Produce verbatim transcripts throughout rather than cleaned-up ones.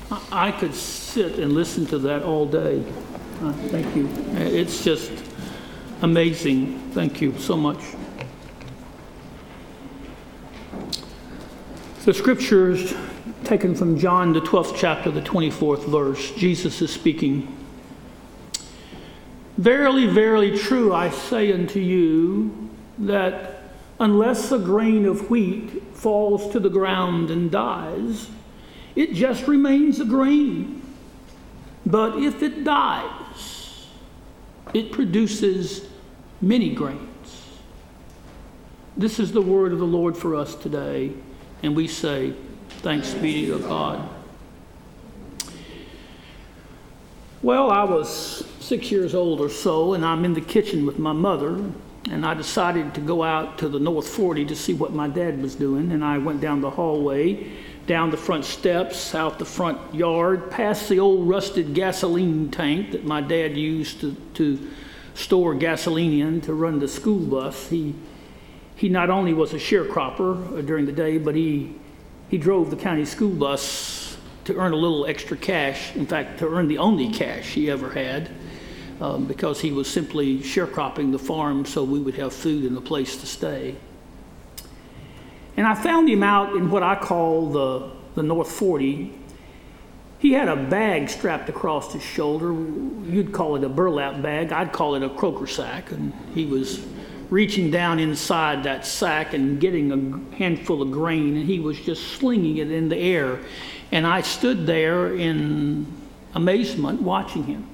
I could sit and listen to that all day. Uh, thank you. It's just amazing. Thank you so much. The scriptures taken from John, the twelfth chapter, the twenty-fourth verse. Jesus is speaking. Verily, verily, true, I say unto you, that unless a grain of wheat falls to the ground and dies, it just remains a grain. But if it dies, it produces many grains. This is the word of the Lord for us today, and we say, thanks be to God. Well, I was six years old or so, and I'm in the kitchen with my mother, and I decided to go out to the North forty to see what my dad was doing, and I went down the hallway, down the front steps, out the front yard, past the old rusted gasoline tank that my dad used to, to store gasoline in to run the school bus. He he not only was a sharecropper during the day, but he he drove the county school bus to earn a little extra cash. In fact, to earn the only cash he ever had, um, because he was simply sharecropping the farm so we would have food and a place to stay. And I found him out in what I call the, the North forty. He had a bag strapped across his shoulder. You'd call it a burlap bag. I'd call it a croaker sack. And he was reaching down inside that sack and getting a handful of grain, and he was just slinging it in the air. And I stood there in amazement watching him.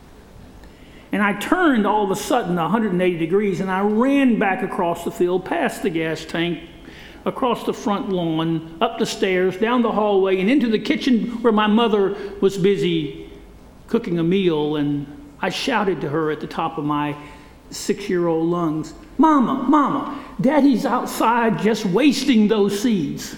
And I turned all of a sudden one hundred eighty degrees, and I ran back across the field, past the gas tank, across the front lawn, up the stairs, down the hallway, and into the kitchen where my mother was busy cooking a meal. And I shouted to her at the top of my six-year-old lungs, "Mama, Mama, Daddy's outside just wasting those seeds."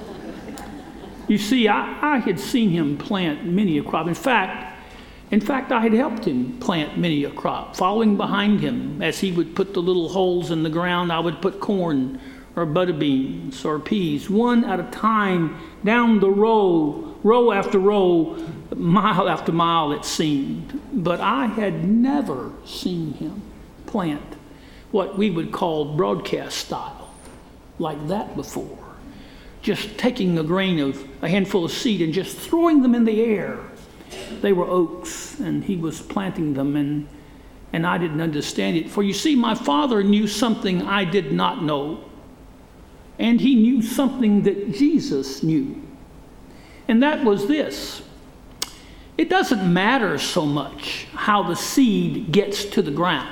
You see, I, I had seen him plant many a crop. In fact, in fact, I had helped him plant many a crop, following behind him. As he would put the little holes in the ground, I would put corn or butter beans or peas, one at a time, down the row, row after row, mile after mile it seemed. But I had never seen him plant what we would call broadcast style like that before. Just taking a grain of, a handful of seed and just throwing them in the air. They were oaks, and he was planting them, and, and I didn't understand it. For you see, my father knew something I did not know. And he knew something that Jesus knew. And that was this. It doesn't matter so much how the seed gets to the ground.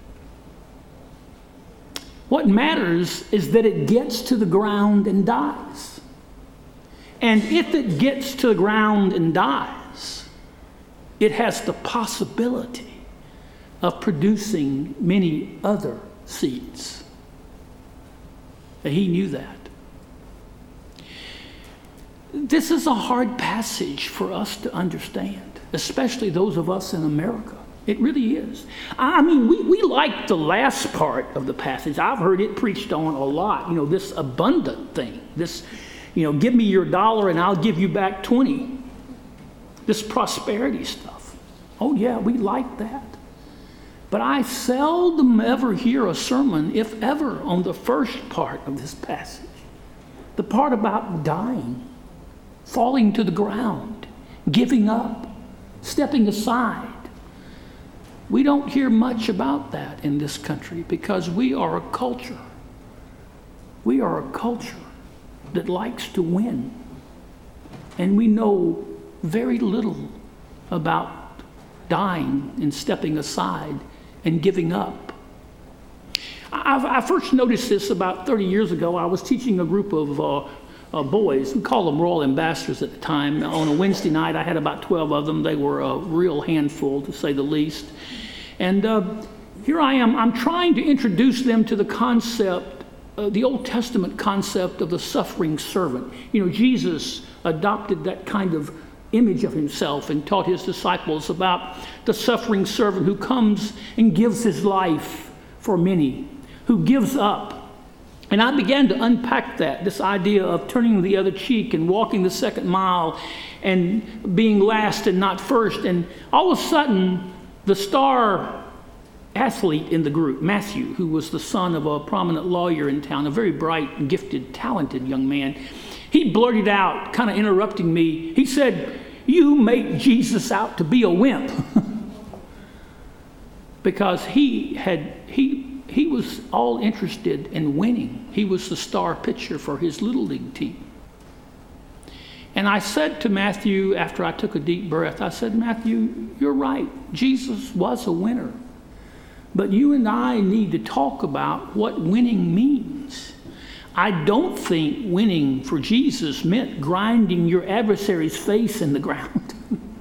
What matters is that it gets to the ground and dies. And if it gets to the ground and dies, it has the possibility of producing many other seeds. And he knew that. This is a hard passage for us to understand, especially those of us in America. It really is. I mean, we, we like the last part of the passage. I've heard it preached on a lot. You know, this abundant thing. This, you know, give me your dollar and I'll give you back twenty. This prosperity stuff. Oh yeah, we like that. But I seldom ever hear a sermon, if ever, on the first part of this passage. The part about dying, falling to the ground, giving up, stepping aside. We don't hear much about that in this country because we are a culture. We are a culture that likes to win. And we know very little about dying and stepping aside and giving up. I, I first noticed this about thirty years ago. I was teaching a group of uh, uh, boys. We called them Royal Ambassadors at the time. On a Wednesday night, I had about twelve of them. They were a real handful, to say the least. And uh, here I am. I'm trying to introduce them to the concept, uh, the Old Testament concept of the suffering servant. You know, Jesus adopted that kind of image of himself and taught his disciples about the suffering servant who comes and gives his life for many, who gives up And I began to unpack that, this idea of turning the other cheek and walking the second mile and being last and not first. And all of a sudden, the star athlete in the group, Matthew, who was the son of a prominent lawyer in town, a very bright, gifted, talented young man, he blurted out, kind of interrupting me, he said, "You make Jesus out to be a wimp." Because he had, he, he was all interested in winning. He was the star pitcher for his little league team. And I said to Matthew, after I took a deep breath, I said, "Matthew, you're right. Jesus was a winner. But you and I need to talk about what winning means. I don't think winning for Jesus meant grinding your adversary's face in the ground.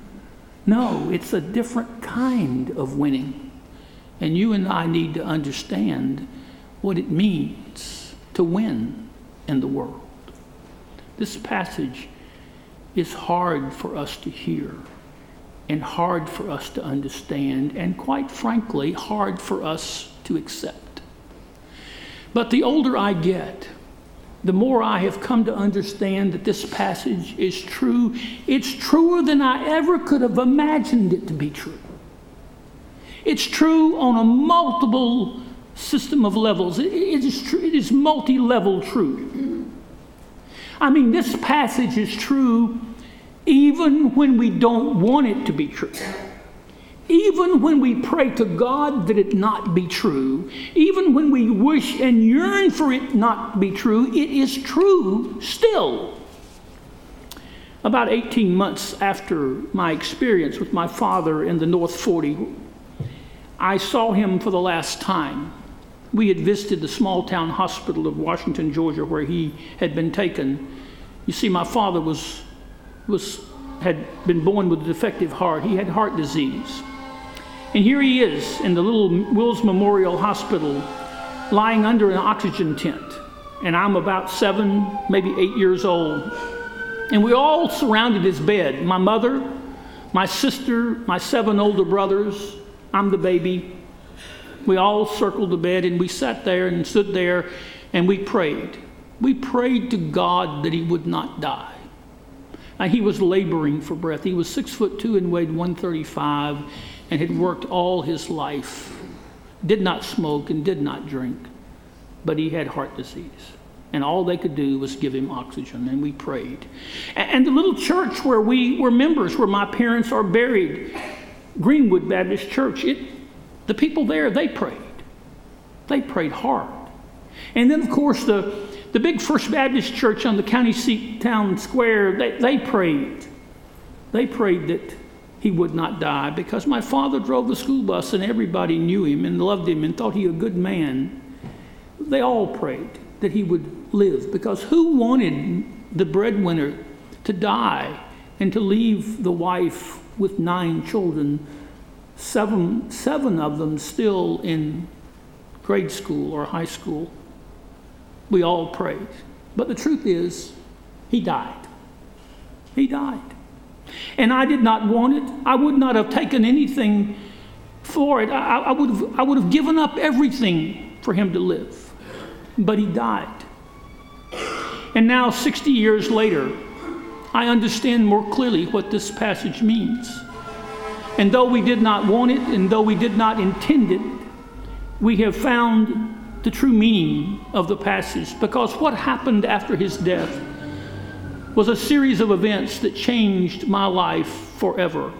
No, it's a different kind of winning. And you and I need to understand what it means to win in the world." This passage is hard for us to hear and hard for us to understand and, quite frankly, hard for us to accept. But the older I get, the more I have come to understand that this passage is true. It's truer than I ever could have imagined it to be true. It's true on a multiple system of levels. It, it is true, it is multi-level true. I mean, this passage is true even when we don't want it to be true. Even when we pray to God that it not be true, even when we wish and yearn for it not to be true, it is true still. About eighteen months after my experience with my father in the North forty, I saw him for the last time. We had visited the small town hospital of Washington, Georgia, where he had been taken. You see, my father was, was, had been born with a defective heart. He had heart disease. And here he is in the little Wills Memorial Hospital, lying under an oxygen tent. And I'm about seven, maybe eight years old. And we all surrounded his bed. My mother, my sister, my seven older brothers, I'm the baby. We all circled the bed and we sat there and stood there and we prayed. We prayed to God that he would not die. Now, he was laboring for breath. He was six foot two and weighed one thirty-five and had worked all his life. Did not smoke and did not drink, but he had heart disease. And all they could do was give him oxygen, and we prayed. And the little church where we were members, where my parents are buried, Greenwood Baptist Church, it, the people there, they prayed. They prayed hard. And then, of course, the, the big First Baptist Church on the county seat town square, they, they prayed. They prayed that he would not die, because my father drove the school bus and everybody knew him and loved him and thought he was a good man. They all prayed that he would live, because who wanted the breadwinner to die and to leave the wife with nine children, seven, seven of them still in grade school or high school? We all prayed. But the truth is, he died. He died. And I did not want it. I would not have taken anything for it. I, I, would have, I would have given up everything for him to live. But he died. And now, sixty years later, I understand more clearly what this passage means. And though we did not want it, and though we did not intend it, we have found the true meaning of the passage, because what happened after his death was a series of events that changed my life forever.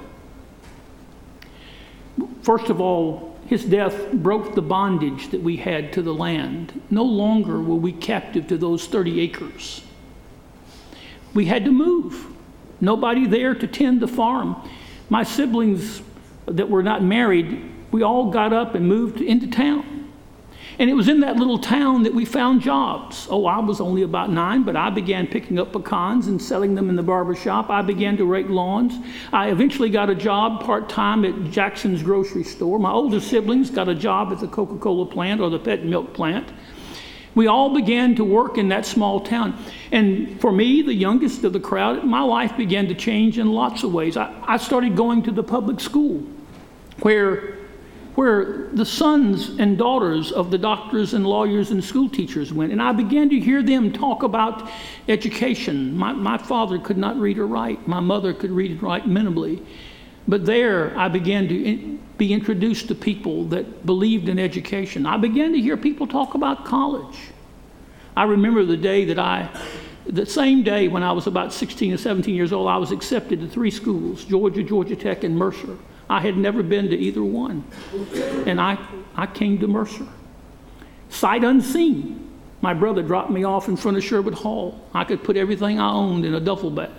First of all, his death broke the bondage that we had to the land. No longer were we captive to those thirty acres. We had to move. Nobody there to tend the farm. My siblings that were not married, we all got up and moved into town. And it was in that little town that we found jobs. Oh, I was only about nine, but I began picking up pecans and selling them in the barber shop. I began to rake lawns. I eventually got a job part-time at Jackson's grocery store. My older siblings got a job at the Coca-Cola plant or the pet milk plant. We all began to work in that small town. And for me, the youngest of the crowd, my life began to change in lots of ways. I, I started going to the public school where where the sons and daughters of the doctors and lawyers and school teachers went. And I began to hear them talk about education. My, my father could not read or write. My mother could read and write minimally. But there I began to in, be introduced to people that believed in education. I began to hear people talk about college. I remember the day that I, the same day when I was about sixteen or seventeen years old, I was accepted to three schools, Georgia, Georgia Tech, and Mercer. I had never been to either one. And I, I came to Mercer. Sight unseen. My brother dropped me off in front of Sherwood Hall. I could put everything I owned in a duffel bag.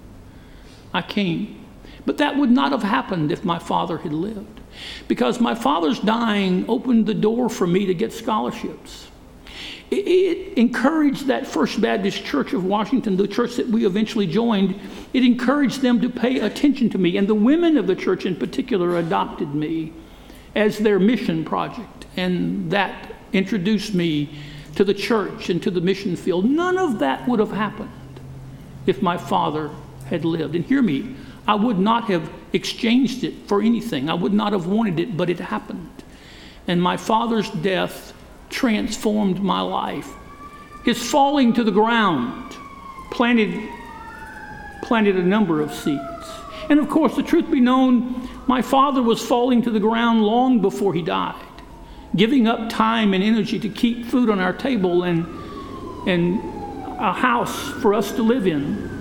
I came. But that would not have happened if my father had lived, because my father's dying opened the door for me to get scholarships. It, it encouraged that First Baptist Church of Washington, the church that we eventually joined, it encouraged them to pay attention to me. And the women of the church in particular adopted me as their mission project. And that introduced me to the church and to the mission field. None of that would have happened if my father had lived. And hear me, I would not have exchanged it for anything. I would not have wanted it, but it happened. And my father's death transformed my life. His falling to the ground planted, planted a number of seeds. And of course, the truth be known, my father was falling to the ground long before he died, giving up time and energy to keep food on our table and, and a house for us to live in.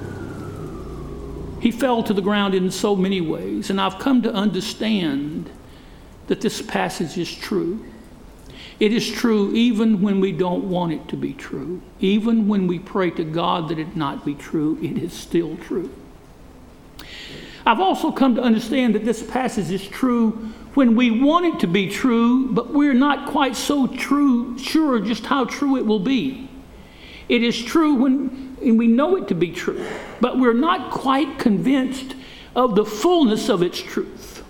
He fell to the ground in so many ways, and I've come to understand that this passage is true. It is true even when we don't want it to be true. Even when we pray to God that it not be true, it is still true. I've also come to understand that this passage is true when we want it to be true, but we're not quite so true, sure just how true it will be. It is true when and we know it to be true, but we're not quite convinced of the fullness of its truth.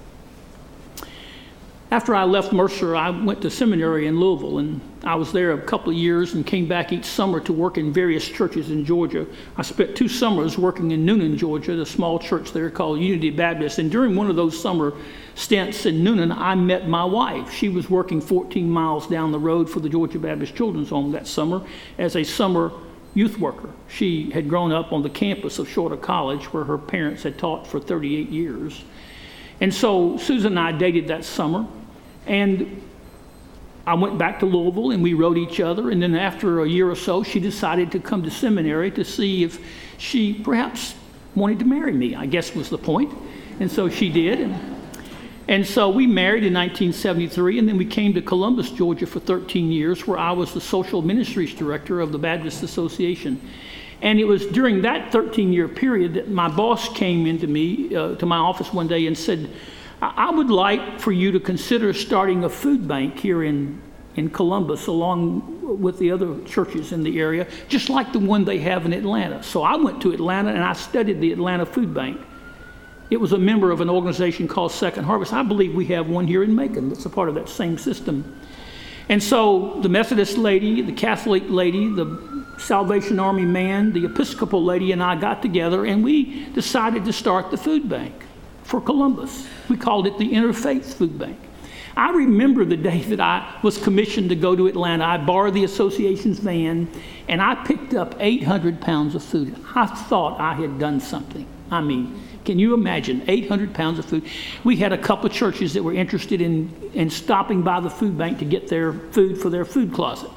After I left Mercer, I went to seminary in Louisville, and I was there a couple of years and came back each summer to work in various churches in Georgia. I spent two summers working in Newnan, Georgia, at a small church there called Unity Baptist. And during one of those summer stints in Newnan, I met my wife. She was working fourteen miles down the road for the Georgia Baptist Children's Home that summer as a summer youth worker. She had grown up on the campus of Shorter College, where her parents had taught for thirty-eight years. And so Susan and I dated that summer, and I went back to Louisville and we wrote each other. And then after a year or so, she decided to come to seminary to see if she perhaps wanted to marry me, I guess was the point. And so she did. And, and so we married in nineteen seventy-three, and then we came to Columbus, Georgia for thirteen years, where I was the social ministries director of the Baptist Association. And it was during that thirteen-year period that my boss came into me, uh, to my office one day and said, I would like for you to consider starting a food bank here in, in Columbus along with the other churches in the area, just like the one they have in Atlanta. So I went to Atlanta and I studied the Atlanta Food Bank. It was a member of an organization called Second Harvest. I believe we have one here in Macon that's a part of that same system. And so the Methodist lady, the Catholic lady, the Salvation Army man, the Episcopal lady, and I got together and we decided to start the food bank for Columbus. We called it the Interfaith Food Bank. I remember the day that I was commissioned to go to Atlanta. I borrowed the association's van and I picked up eight hundred pounds of food. I thought I had done something. I mean, can you imagine eight hundred pounds of food? We had a couple of churches that were interested in, in stopping by the food bank to get their food for their food closet.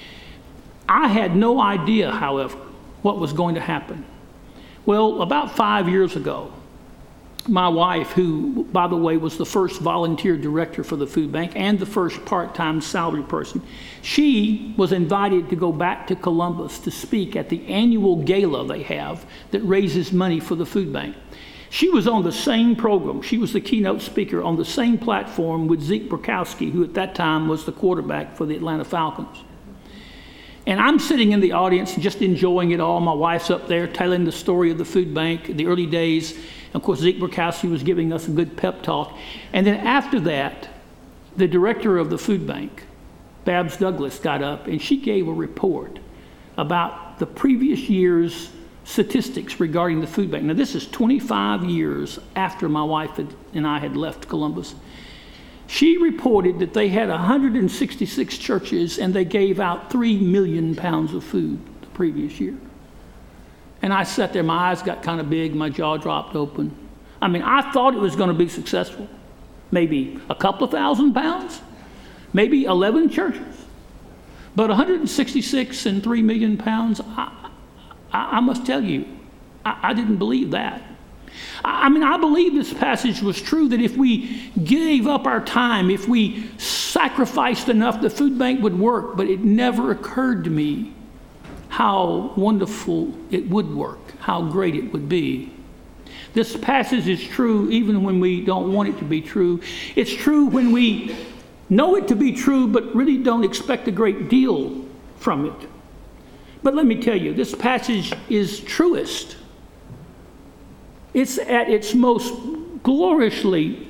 I had no idea, however, what was going to happen. Well, about five years ago, my wife, who, by the way, was the first volunteer director for the food bank and the first part-time salary person, she was invited to go back to Columbus to speak at the annual gala they have that raises money for the food bank. She was on the same program. She was the keynote speaker on the same platform with Zeke Burkowski, who at that time was the quarterback for the Atlanta Falcons. And I'm sitting in the audience just enjoying it all. My wife's up there telling the story of the food bank, the early days. Of course, Zeke Burkowski was giving us a good pep talk. And then after that, the director of the food bank, Babs Douglas, got up and she gave a report about the previous year's statistics regarding the food bank. Now, this is twenty-five years after my wife had, and I had left Columbus. She reported that they had one hundred sixty-six churches and they gave out three million pounds of food the previous year. And I sat there, my eyes got kind of big, my jaw dropped open. I mean, I thought it was going to be successful. Maybe a couple of thousand pounds, maybe eleven churches. But one hundred sixty-six and three million pounds, I, I, I must tell you, I, I didn't believe that. I mean, I believe this passage was true, that if we gave up our time, if we sacrificed enough, the food bank would work. But it never occurred to me how wonderful it would work, how great it would be. This passage is true even when we don't want it to be true. It's true when we know it to be true, but really don't expect a great deal from it. But let me tell you, this passage is truest. It's at its most gloriously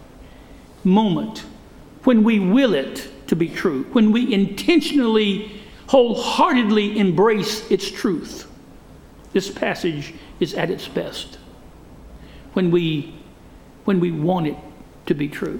moment when we will it to be true, when we intentionally, wholeheartedly embrace its truth. This passage is at its best when we, when we want it to be true.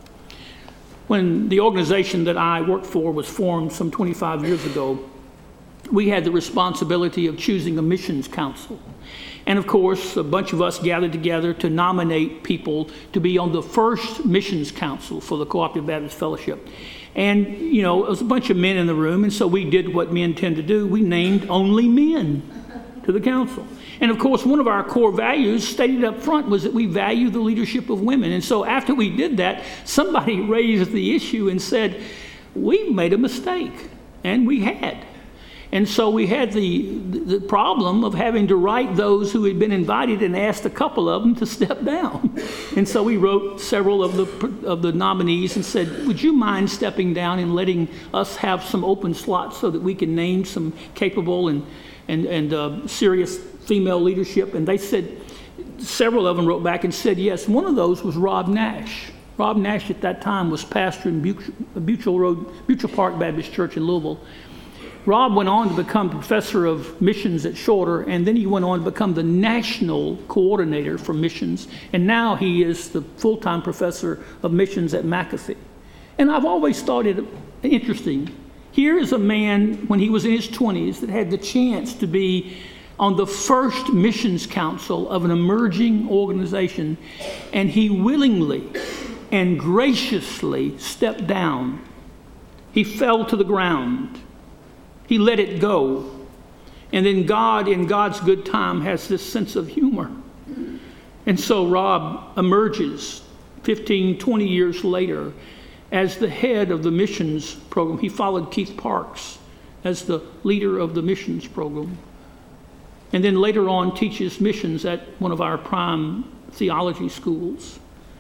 When the organization that I worked for was formed some twenty-five years ago, we had the responsibility of choosing a missions council. And of course, a bunch of us gathered together to nominate people to be on the first missions council for the Cooperative Baptist Fellowship. And, you know, it was a bunch of men in the room, and so we did what men tend to do. We named only men to the council. And of course, one of our core values stated up front was that we value the leadership of women. And so after we did that, somebody raised the issue and said, we've made a mistake. And we had. And so we had the, the problem of having to write those who had been invited and asked a couple of them to step down. And so we wrote several of the, of the nominees and said, would you mind stepping down and letting us have some open slots so that we can name some capable and, and, and uh, serious female leadership? And they said, several of them wrote back and said yes. One of those was Rob Nash. Rob Nash at that time was pastor in Buchel Road, Buchel Park Baptist Church in Louisville. Rob went on to become professor of missions at Shorter, and then he went on to become the national coordinator for missions, and now he is the full-time professor of missions at McAfee. And I've always thought it interesting. Here is a man, when he was in his twenties, that had the chance to be on the first missions council of an emerging organization, and he willingly and graciously stepped down. He fell to the ground. He let it go. And then God, in God's good time, has this sense of humor. And so Rob emerges fifteen, twenty years later as the head of the missions program. He followed Keith Parks as the leader of the missions program. And then later on teaches missions at one of our prime theology schools.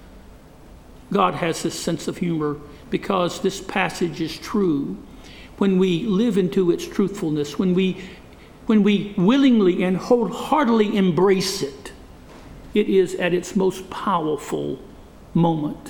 God has this sense of humor because this passage is true. When we live into its truthfulness, when we, when we willingly and wholeheartedly embrace it, it is at its most powerful moment.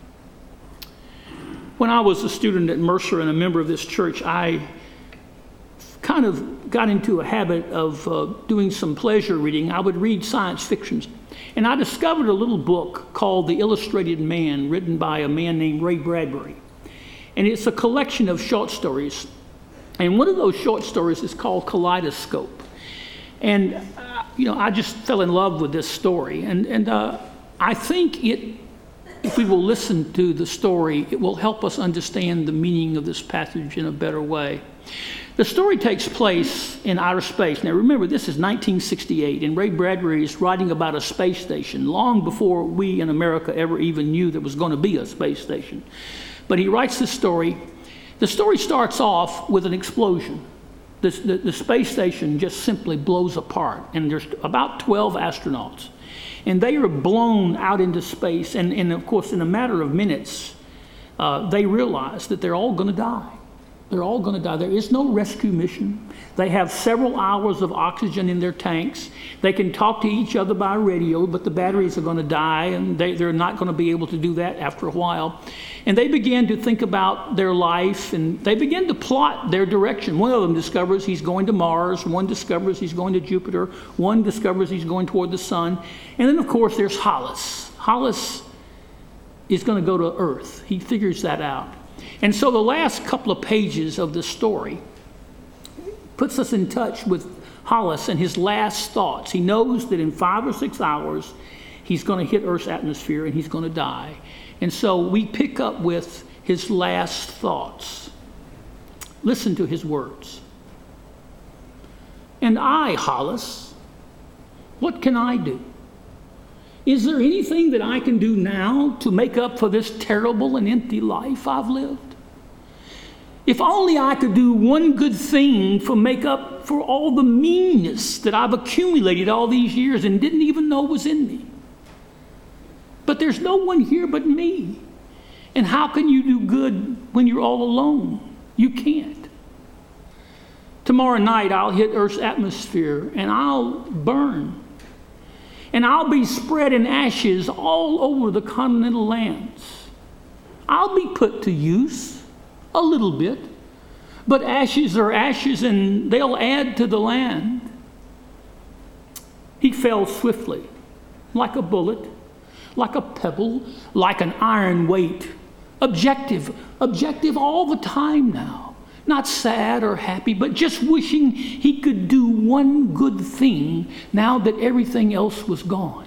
When I was a student at Mercer and a member of this church, I kind of got into a habit of uh, doing some pleasure reading. I would read science fictions. And I discovered a little book called The Illustrated Man, written by a man named Ray Bradbury. And it's a collection of short stories. And one of those short stories is called Kaleidoscope. And, uh, you know, I just fell in love with this story. And, and uh, I think it, if we will listen to the story, it will help us understand the meaning of this passage in a better way. The story takes place in outer space. Now remember, this is nineteen sixty-eight, and Ray Bradbury is writing about a space station long before we in America ever even knew there was going to be a space station. But he writes this story. The story starts off with an explosion. The, the, the space station just simply blows apart, and there's about twelve astronauts. And they are blown out into space, and, and of course, in a matter of minutes, uh, they realize that they're all going to die. They're all going to die. There is no rescue mission. They have several hours of oxygen in their tanks. They can talk to each other by radio, but the batteries are going to die, and they, they're not going to be able to do that after a while. And they begin to think about their life, and they begin to plot their direction. One of them discovers he's going to Mars. One discovers he's going to Jupiter. One discovers he's going toward the sun. And then, of course, there's Hollis. Hollis is going to go to earth. He figures that out. And so the last couple of pages of the story puts us in touch with Hollis and his last thoughts. He knows that in five or six hours, he's going to hit Earth's atmosphere and he's going to die. And so we pick up with his last thoughts. Listen to his words. "And I, Hollis, what can I do? Is there anything that I can do now to make up for this terrible and empty life I've lived? If only I could do one good thing for make up for all the meanness that I've accumulated all these years and didn't even know was in me. But there's no one here but me. And how can you do good when you're all alone? You can't. Tomorrow night I'll hit Earth's atmosphere and I'll burn. And I'll be spread in ashes all over the continental lands. I'll be put to use a little bit, but ashes are ashes and they'll add to the land." He fell swiftly, like a bullet, like a pebble, like an iron weight. Objective, objective all the time now. Not sad or happy, but just wishing he could do one good thing now that everything else was gone.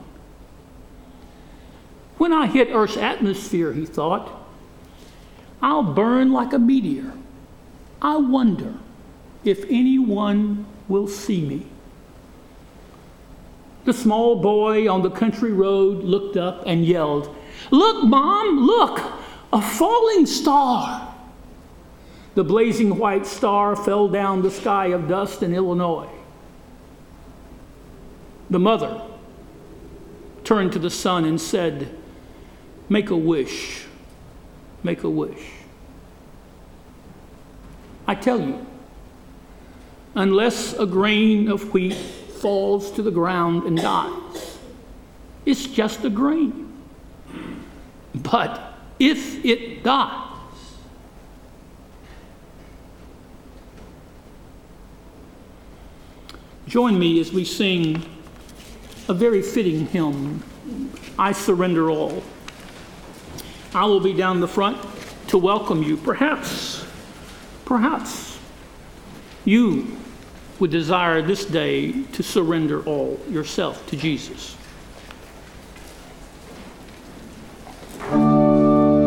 "When I hit Earth's atmosphere," he thought, "I'll burn like a meteor. I wonder if anyone will see me." The small boy on the country road looked up and yelled, "Look, Mom, look, a falling star." The blazing white star fell down the sky of dust in Illinois. The mother turned to the son and said, "Make a wish, make a wish." I tell you, unless a grain of wheat falls to the ground and dies, it's just a grain. But if it dies, join me as we sing a very fitting hymn, "I Surrender All." I will be down the front to welcome you. Perhaps, perhaps you would desire this day to surrender all yourself to Jesus.